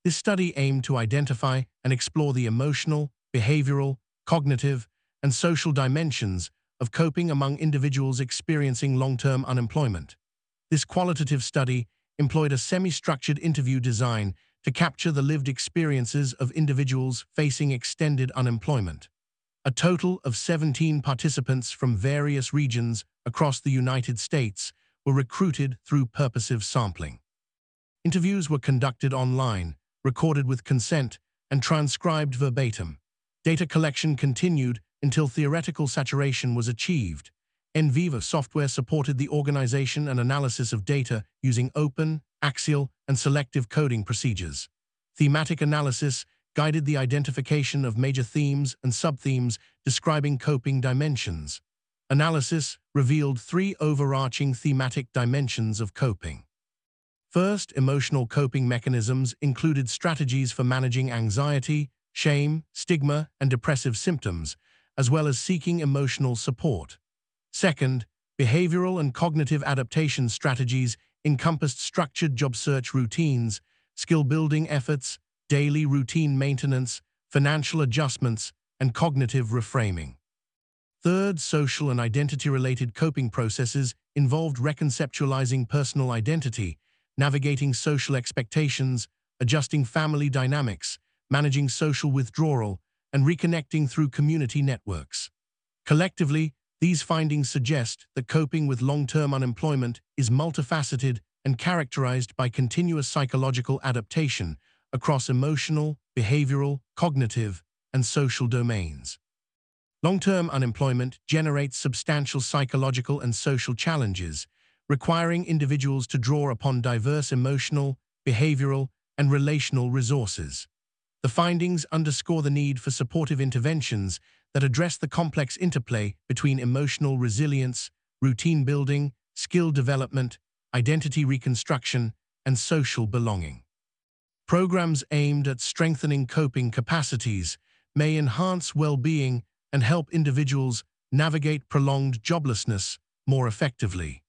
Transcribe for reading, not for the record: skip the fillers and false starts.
This study aimed to identify and explore the emotional, behavioral, cognitive, and social dimensions of coping among individuals experiencing long-term unemployment. This qualitative study employed a semi-structured interview design to capture the lived experiences of individuals facing extended unemployment. A total of 17 participants from various regions across the United States were recruited through purposive sampling. Interviews were conducted online, recorded with consent, and transcribed verbatim. Data collection continued until theoretical saturation was achieved. NViva software supported the organization and analysis of data using open, axial, and selective coding procedures. Thematic analysis guided the identification of major themes and subthemes describing coping dimensions. Analysis revealed three overarching thematic dimensions of coping. First, emotional coping mechanisms included strategies for managing anxiety, shame, stigma, and depressive symptoms, as well as seeking emotional support. Second, behavioral and cognitive adaptation strategies encompassed structured job search routines, skill-building efforts, daily routine maintenance, financial adjustments, and cognitive reframing. Third, social and identity-related coping processes involved reconceptualizing personal identity, navigating social expectations, adjusting family dynamics, managing social withdrawal, and reconnecting through community networks. Collectively, these findings suggest that coping with long-term unemployment is multifaceted and characterized by continuous psychological adaptation across emotional, behavioral, cognitive, and social domains. Long-term unemployment generates substantial psychological and social challenges, requiring individuals to draw upon diverse emotional, behavioral, and relational resources. The findings underscore the need for supportive interventions that address the complex interplay between emotional resilience, routine building, skill development, identity reconstruction, and social belonging. Programs aimed at strengthening coping capacities may enhance well-being and help individuals navigate prolonged joblessness more effectively.